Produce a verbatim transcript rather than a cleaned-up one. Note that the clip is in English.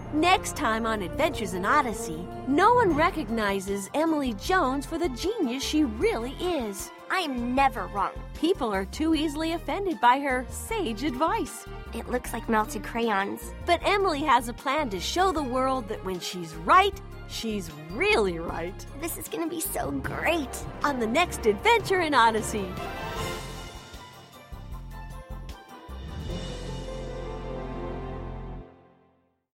Next time on Adventures in Odyssey, no one recognizes Emily Jones for the genius she really is. I am never wrong. People are too easily offended by her sage advice. It looks like melted crayons. But Emily has a plan to show the world that when she's right, she's really right. This is gonna be so great. On the next Adventure in Odyssey.